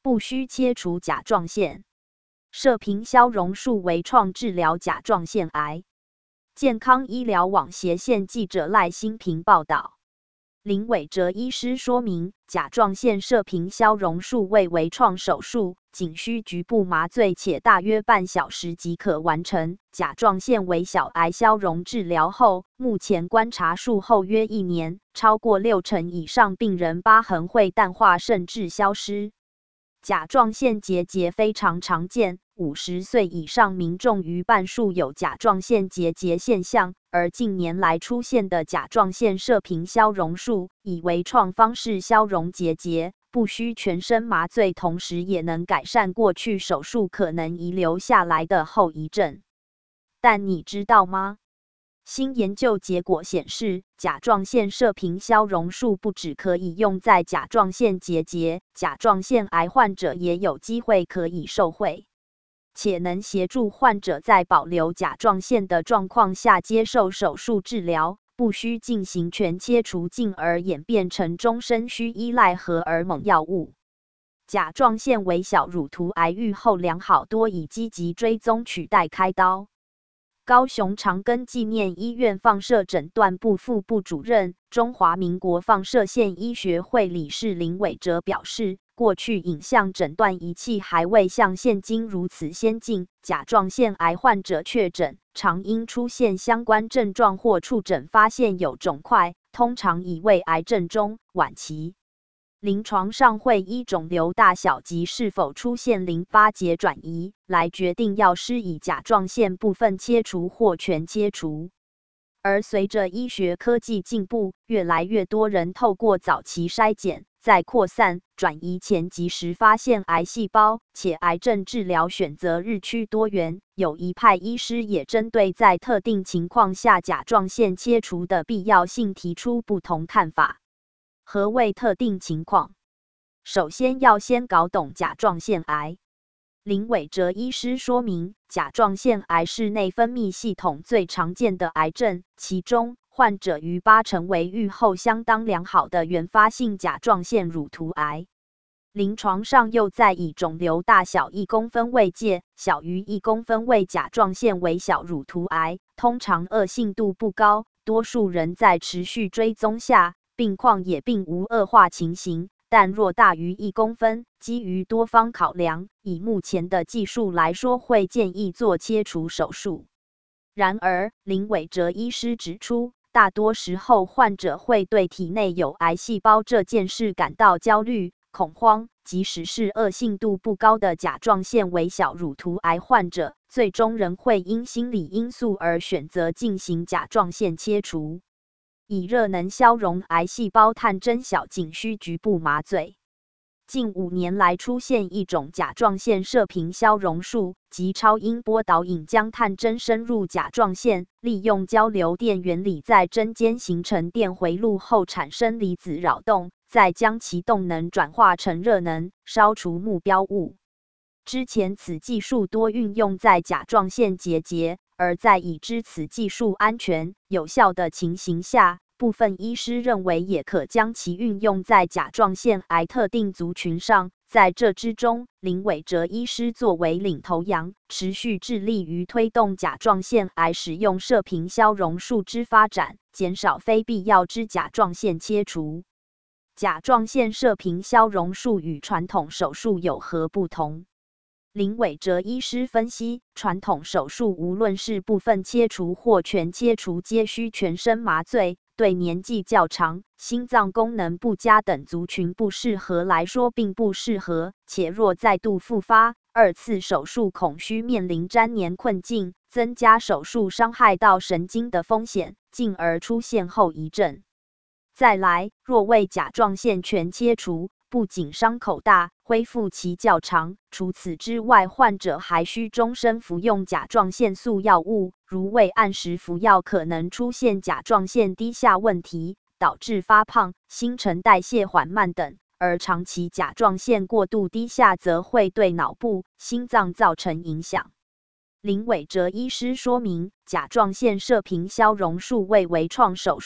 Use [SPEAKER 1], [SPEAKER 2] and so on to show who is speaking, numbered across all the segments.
[SPEAKER 1] 不需切除甲状腺。射频消融术微创治疗甲状腺癌。健康医疗网斜线记者赖新平报道。林伟哲医师说明，甲状腺射频消融术为微创手术，仅需局部麻醉且大约半小时即可完成。甲状腺微小癌消融治疗后，目前观察术后约1年，超过60%以上病人疤痕会淡化甚至消失。甲状腺结节非常常见，50岁以上民众逾半数有甲状腺结节现象，而近年来出现的甲状腺射频消融术，以微创方式消融结节，不需全身麻醉，同时也能改善过去手术可能遗留下来的后遗症。但你知道吗？新研究结果显示，甲状腺射频消融术不只可以用在甲状腺结节，甲状腺癌患者也有机会可以受惠，且能协助患者在保留甲状腺的状况下接受手术治疗，不需进行全切除，进而演变成终身需依赖荷尔蒙药物。甲状腺微小乳突癌预后良好，多以积极追踪取代开刀。高雄长庚纪念医院放射诊断部副部主任、中华民国放射线医学会理事林伟哲表示，过去影像诊断仪器还未像现今如此先进，甲状腺癌患者确诊常因出现相关症状或触诊发现有肿块，通常已为癌症中晚期。临床上会依肿瘤大小及是否出现淋巴结转移来决定要施以甲状腺部分切除或全切除。而随着医学科技进步，越来越多人透过早期筛检，在扩散转移前及时发现癌细胞，且癌症治疗选择日趋多元。有一派医师也针对在特定情况下甲状腺切除的必要性提出不同看法。何谓特定情况？首先要先搞懂甲状腺癌。林伟哲医师说明，甲状腺癌是内分泌系统最常见的癌症，其中患者逾80%为预后相当良好的原发性甲状腺乳突癌。临床上又在以肿瘤大小1公分为界，小于1公分为甲状腺微小乳突癌，通常恶性度不高，多数人在持续追踪下，病况也并无恶化情形，但若大于1公分，基于多方考量，以目前的技术来说，会建议做切除手术。然而，林伟哲医师指出，大多时候患者会对体内有癌细胞这件事感到焦虑、恐慌，即使是恶性度不高的甲状腺微小乳突癌患者，最终仍会因心理因素而选择进行甲状腺切除。以热能消融癌细胞探针小仅需局部麻醉。近5年来出现一种甲状腺射频消融术，即超音波导引将探针深入甲状腺，利用交流电原理在针间形成电回路后产生离子扰动，再将其动能转化成热能，烧除目标物。之前此技术多运用在甲状腺结节，而在已知此技术安全有效的情形下，部分医师认为也可将其运用在甲状腺癌特定族群上。在这之中，林伟哲医师作为领头羊，持续致力于推动甲状腺癌使用射频消融术之发展，减少非必要之甲状腺切除。甲状腺射频消融术与传统手术有何不同？林伟哲医师分析，传统手术无论是部分切除或全切除，皆需全身麻醉，对年纪较长、心脏功能不佳等族群不适合来说并不适合，且若再度复发，2次手术恐需面临粘连困境，增加手术伤害到神经的风险，进而出现后遗症。再来，若为甲状腺全切除，不仅伤口大，恢复期较长，除此之外，患者还需终身服用甲状腺素药物，如未按时服药，可能出现甲状腺低下问题，导致发胖、新陈代谢缓慢等。而长期甲状腺过度低下，则会对脑部、心脏造成影响。林伟哲医师说明，甲状腺射频消融术为微创手术，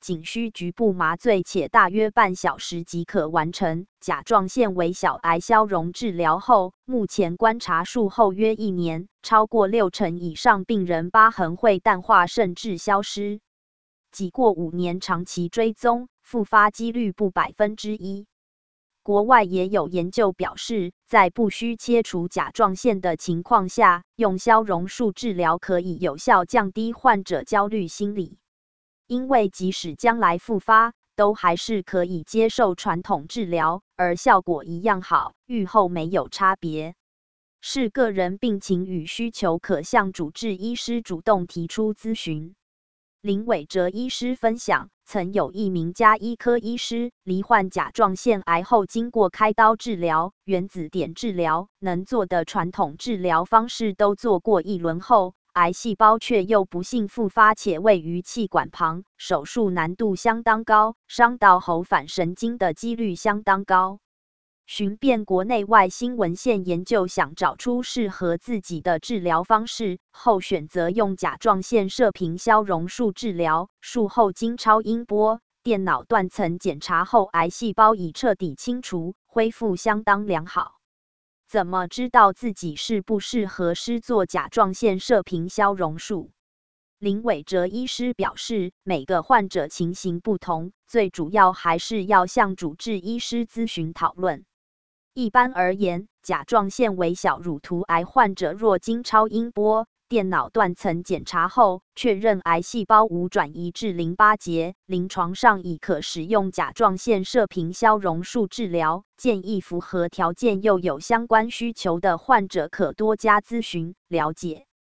[SPEAKER 1] 仅需局部麻醉且大约半小时即可完成。甲状腺微小癌消融治疗后，目前观察术后约1年，超过60%以上病人疤痕会淡化甚至消失。几过5年长期追踪，复发几率不1%。国外也有研究表示，在不需切除甲状腺的情况下，用消融术治疗可以有效降低患者焦虑心理，因为即使将来复发，都还是可以接受传统治疗，而效果一样好，预后没有差别。视个人病情与需求，可向主治医师主动提出咨询。林伟哲医师分享，曾有一名家医科医师罹患甲状腺癌后，经过开刀治疗、原子点治疗，能做的传统治疗方式都做过一轮后，癌细胞却又不幸复发，且位于气管旁，手术难度相当高，伤到喉返神经的几率相当高。寻遍国内外新文献研究，想找出适合自己的治疗方式后，选择用甲状腺射频消融术治疗。术后经超音波、电脑断层检查后，癌细胞已彻底清除，恢复相当良好。怎么知道自己适不适合施做甲状腺射频消融术？林伟哲医师表示，每个患者情形不同，最主要还是要向主治医师咨询讨论。一般而言，甲状腺微小乳突癌患者若经超音波、电脑断层检查后，确认癌细胞无转移至淋巴结，临床上已可使用甲状腺射频消融术治疗。建议符合条件又有相关需求的患者，可多加咨询了解。